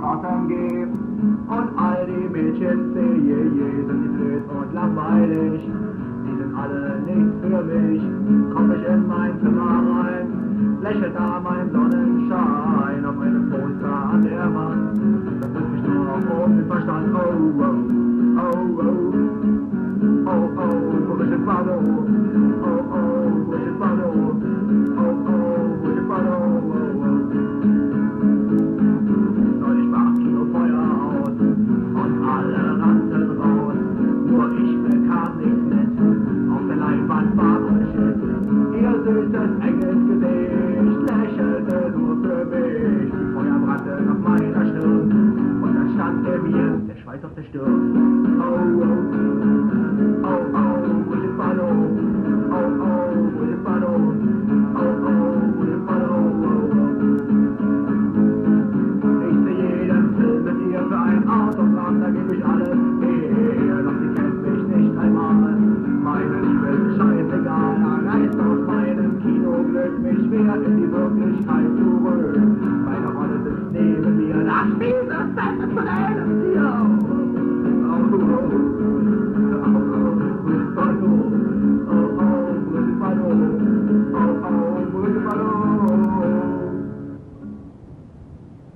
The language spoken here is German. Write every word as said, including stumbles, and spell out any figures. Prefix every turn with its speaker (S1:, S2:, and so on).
S1: Straßen geh. Und all die Mädchen sehe, je, sind die blöd und langweilig. Die sind alle nichts für mich. Komm ich in mein Zimmer rein, lächelt da mein Sonnenschein auf meinem Poster an der Wand. Das bringt mich nur noch um den Verstand. Oh, oh, oh, oh. Oh, oh, Brigitte Bardot. Oh, oh, Brigitte Bardot. Oh, oh, Brigitte Bardot. Oh, oh. Neulich war Kino Feuer aus und alle rannten raus. Nur ich bekam nichts mit. Auf der Leinwand war Bullshit. Ihr süßes Engelsgesicht lächelte nur für mich. Die Feuer brannten auf meiner Stirn und dann stand er mir der Schweiß auf der Stirn. Oh, oh. Oh, oh, Brigitte Bardot. Oh, oh, Brigitte Bardot. Oh, oh, Brigitte Bardot. Oh, oh. Ich seh jeden Film mit ihr für ein Autogramm, da geb ich alles her. Doch sie kennt mich nicht einmal. Meine Liebe ist scheißegal. Reißt aus meinem Kinoglück mich schwer in die Wirklichkeit zurück. Meine Rolle sitzt neben mir, da spielt das Feste Tränen.